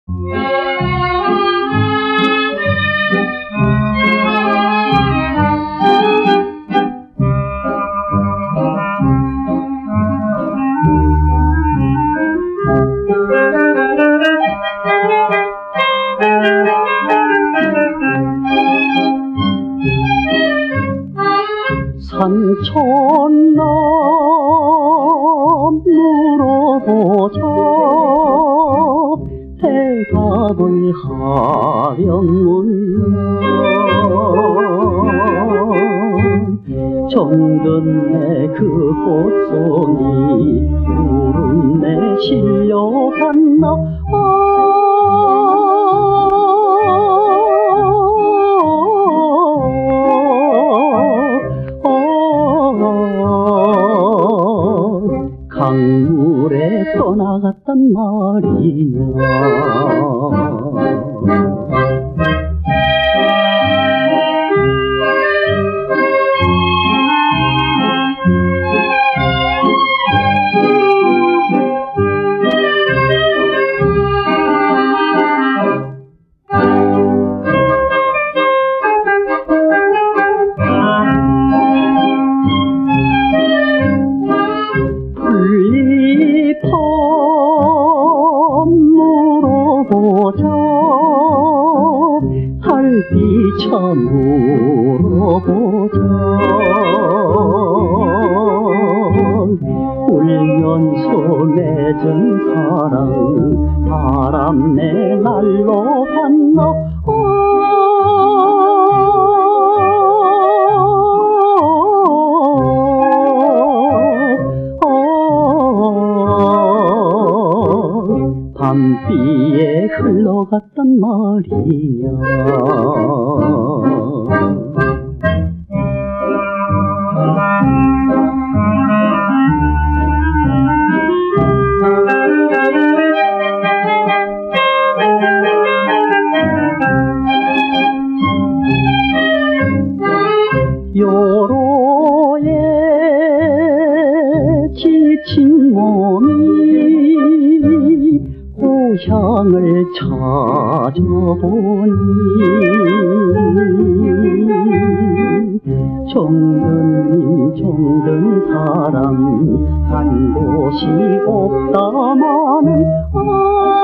산천남으로 보자 대답을 하려면 정든 내 그 꽃송이 푸른 내 실려갔나 강물에 떠나갔단 말이냐. 물어보자 달빛아 물어보자 울면서 맺은 사랑 바람에 날러갔나 밤비에 흘러갔단 말이냐. 여로에 지친 몸이 고향을 찾아보니 정든 사람 간 곳이 없다마는